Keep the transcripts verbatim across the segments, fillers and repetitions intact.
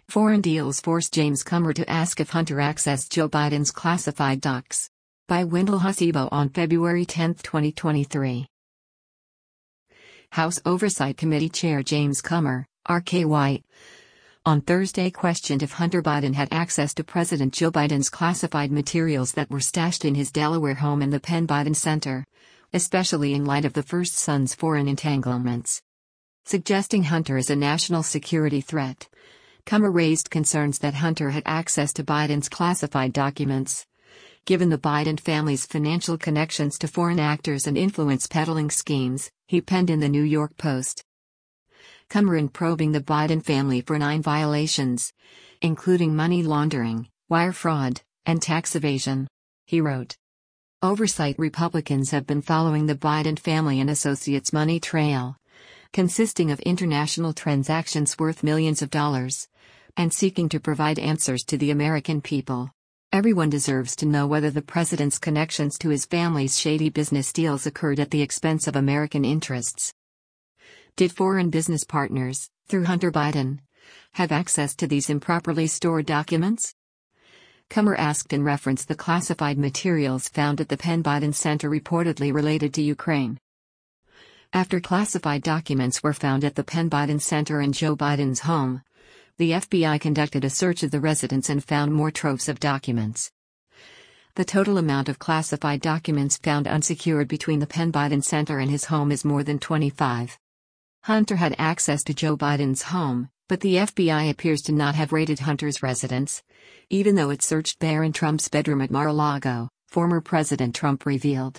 Foreign deals force James Comer to ask if Hunter accessed Joe Biden's classified docs. By Wendell Hasebo on February tenth, twenty twenty-three. House Oversight Committee Chair James Comer, R K White, on Thursday questioned if Hunter Biden had access to President Joe Biden's classified materials that were stashed in his Delaware home in the Penn Biden Center, especially in light of the first son's foreign entanglements. Suggesting Hunter is a national security threat, Comer raised concerns that Hunter had access to Biden's classified documents. Given the Biden family's financial connections to foreign actors and influence peddling schemes, he penned in the New York Post. Comer in probing the Biden family for nine violations, including money laundering, wire fraud, and tax evasion. He wrote, Oversight Republicans have been following the Biden family and associates' money trail, consisting of international transactions worth millions of dollars, and seeking to provide answers to the American people. Everyone deserves to know whether the president's connections to his family's shady business deals occurred at the expense of American interests. Did foreign business partners, through Hunter Biden, have access to these improperly stored documents? Comer asked in reference the classified materials found at the Penn Biden Center reportedly related to Ukraine. After classified documents were found at the Penn Biden Center and Joe Biden's home, the F B I conducted a search of the residence and found more troves of documents. The total amount of classified documents found unsecured between the Penn Biden Center and his home is more than twenty-five. Hunter had access to Joe Biden's home, but the F B I appears to not have raided Hunter's residence, even though it searched Barron Trump's bedroom at Mar-a-Lago, former President Trump revealed.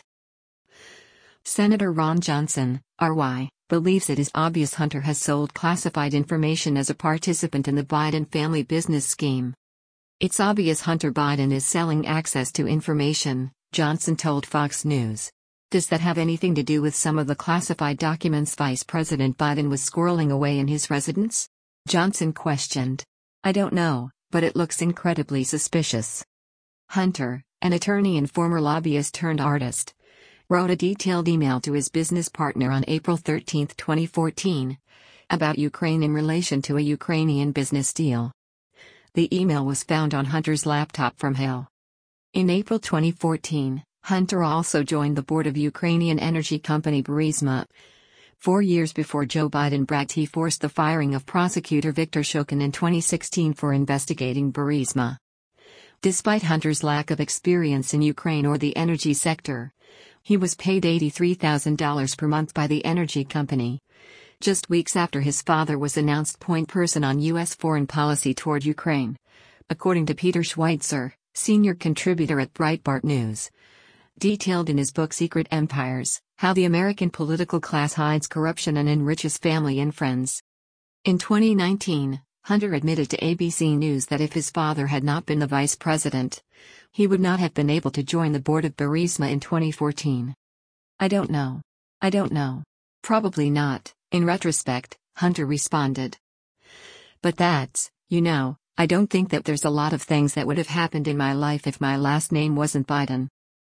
Senator Ron Johnson, R Y, believes it is obvious Hunter has sold classified information as a participant in the Biden family business scheme. It's obvious Hunter Biden is selling access to information, Johnson told Fox News. Does that have anything to do with some of the classified documents Vice President Biden was squirreling away in his residence? Johnson questioned. I don't know, but it looks incredibly suspicious. Hunter, an attorney and former lobbyist turned artist, wrote a detailed email to his business partner on April thirteenth, twenty fourteen, about Ukraine in relation to a Ukrainian business deal. The email was found on Hunter's laptop from hell. In April twenty fourteen, Hunter also joined the board of Ukrainian energy company Burisma. Four years before Joe Biden bragged he forced the firing of prosecutor Viktor Shokin in twenty sixteen for investigating Burisma. Despite Hunter's lack of experience in Ukraine or the energy sector, he was paid eighty-three thousand dollars per month by the energy company, just weeks after his father was announced point person on U S foreign policy toward Ukraine, according to Peter Schweitzer, senior contributor at Breitbart News. Detailed in his book Secret Empires, How the American Political Class Hides Corruption and Enriches Family and Friends. In twenty nineteen, Hunter admitted to A B C News that if his father had not been the vice president, he would not have been able to join the board of Burisma in twenty fourteen. I don't know. I don't know. Probably not, in retrospect, Hunter responded. But that's, you know, I don't think that there's a lot of things that would have happened in my life if my last name wasn't Biden.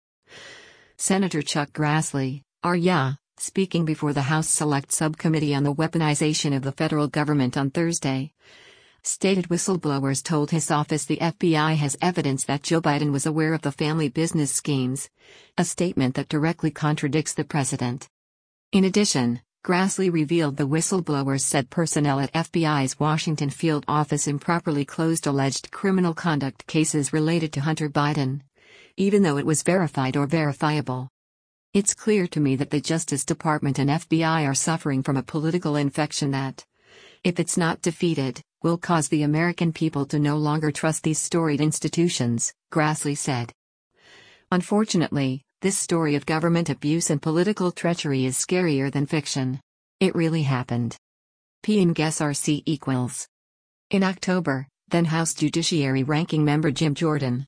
Senator Chuck Grassley, R Y, speaking before the House Select Subcommittee on the Weaponization of the Federal Government on Thursday, stated whistleblowers told his office the F B I has evidence that Joe Biden was aware of the family business schemes, a statement that directly contradicts the president. In addition, Grassley revealed the whistleblowers said personnel at F B I's Washington field office improperly closed alleged criminal conduct cases related to Hunter Biden, even though it was verified or verifiable. It's clear to me that the Justice Department and F B I are suffering from a political infection that, if it's not defeated, will cause the American people to no longer trust these storied institutions, Grassley said. Unfortunately, this story of government abuse and political treachery is scarier than fiction. It really happened. P and guess R C equals. In October, then House Judiciary Ranking Member Jim Jordan,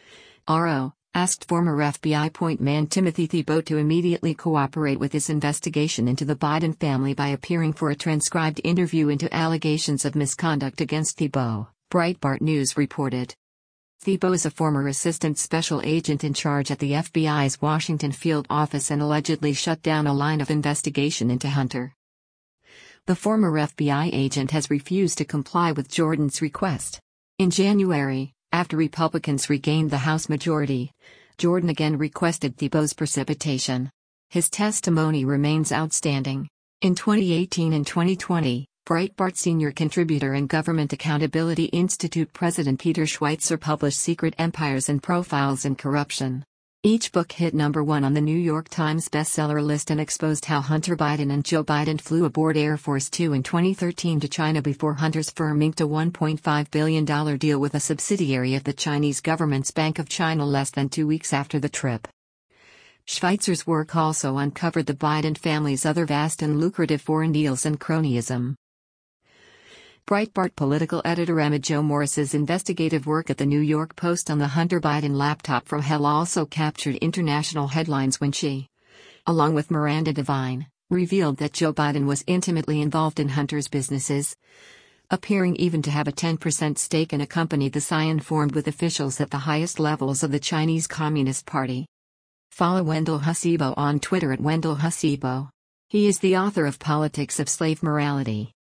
R O, asked former F B I point man Timothy Thibault to immediately cooperate with his investigation into the Biden family by appearing for a transcribed interview into allegations of misconduct against Thibault, Breitbart News reported. Thibault is a former assistant special agent in charge at the F B I's Washington field office and allegedly shut down a line of investigation into Hunter. The former F B I agent has refused to comply with Jordan's request. In January, after Republicans regained the House majority, Jordan again requested Thibault's precipitation. His testimony remains outstanding. In twenty eighteen and twenty twenty, Breitbart senior contributor and Government Accountability Institute President Peter Schweizer published Secret Empires and Profiles in Corruption. Each book hit number one on the New York Times bestseller list and exposed how Hunter Biden and Joe Biden flew aboard Air Force Two in twenty thirteen to China before Hunter's firm inked a one point five billion dollars deal with a subsidiary of the Chinese government's Bank of China less than two weeks after the trip. Schweizer's work also uncovered the Biden family's other vast and lucrative foreign deals and cronyism. Breitbart political editor Emma Jo Morris's investigative work at the New York Post on the Hunter Biden laptop from hell also captured international headlines when she, along with Miranda Devine, revealed that Joe Biden was intimately involved in Hunter's businesses, appearing even to have a ten percent stake in a company the Scion formed with officials at the highest levels of the Chinese Communist Party. Follow Wendell Husibo on Twitter at Wendell Husibo. He is the author of Politics of Slave Morality.